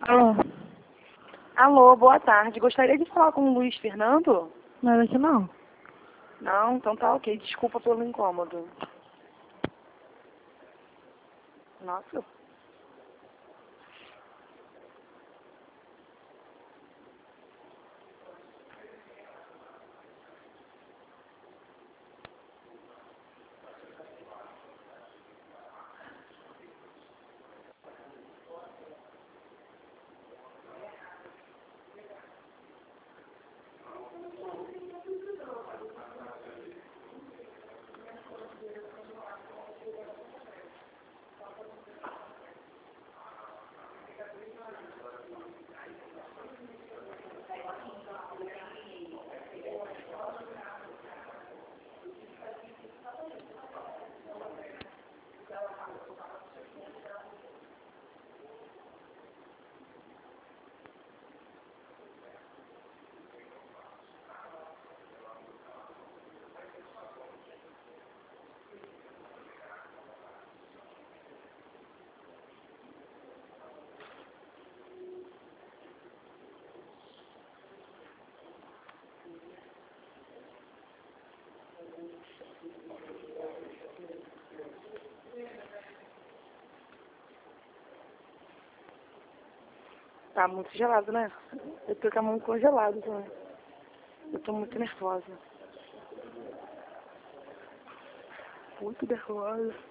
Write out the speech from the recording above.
Alô? Alô, boa tarde. Gostaria de falar com o Luiz Fernando? Não é daqui não. Não, então tá ok. Desculpa pelo incômodo. Nossa. Tá muito gelado, né? Eu tô com a mão congelada também. Eu tô muito nervosa. Muito nervosa.